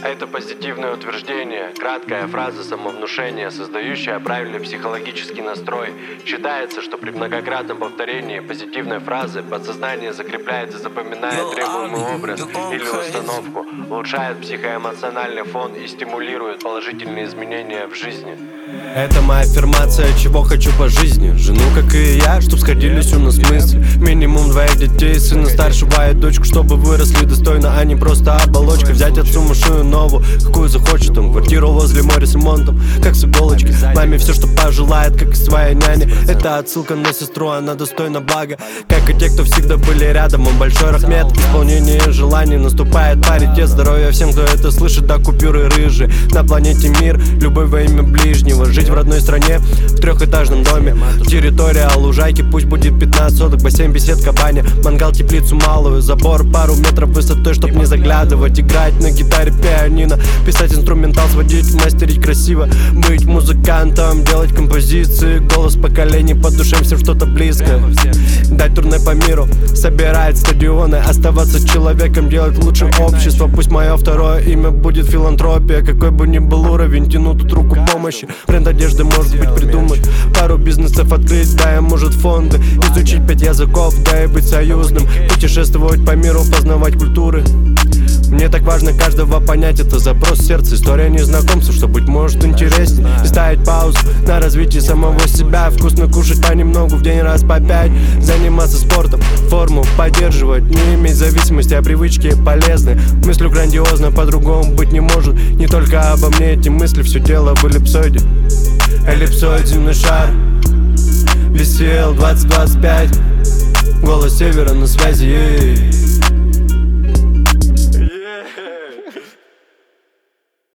Это позитивное утверждение, краткая фраза самовнушения, создающая правильный психологический настрой. Считается, что при многократном повторении позитивной фразы подсознание закрепляет и запоминает требуемый образ или установку, улучшает психоэмоциональный фон и стимулирует положительные изменения в жизни. Это моя аффирмация, чего хочу по жизни. Жену, как и я, чтоб сходились у нас мысли. Минимум 2 детей, сына старшего и дочку, чтобы выросли достойно, а не просто оболочка. Взять отцу машину новую, какую захочет он. Квартиру возле моря с ремонтом, как с иголочки. Маме все, что пожелает, как и своей няне. Это отсылка на сестру, она достойна блага, как и те, кто всегда были рядом. Он большой рахмет, исполнение желаний. Наступает паритет, здоровья всем, кто это слышит. До купюры рыжие, на планете мир, любовь во имя ближнего. Жить в родной стране, в трехэтажном доме. Территория лужайки, пусть будет 15 соток. Бассейн, беседка, баня, мангал, теплицу малую. Забор пару метров высотой, чтоб не заглядывать. Играть на гитаре, пианино, писать инструментал, сводить, мастерить красиво. Быть музыкантом, делать композиции. Голос поколений, по душе всем что-то близкое. Дать турне по миру, собирать стадионы. Оставаться человеком, делать лучше общество. Пусть мое второе имя будет филантропия. Какой бы ни был уровень, тяну тут руку помощи. Бренд одежды, может быть, придумать пару бизнесов открыть, да, и может фонды. Изучить 5 языков, да и быть союзным. Путешествовать по миру, познавать культуры. Мне так важно каждого понять, это запрос сердца. История незнакомцев, что быть может интереснее. И ставить паузу на развитие самого себя. Вкусно кушать понемногу, в день раз по 5. Заниматься спортом, форму поддерживать. Не иметь зависимости, а привычки полезны. Мыслю грандиозно, по-другому быть не может. Не только обо мне эти мысли, все дело в эллипсоиде. Эллипсоид, земной шар, VCL 2025. Голос севера на связи.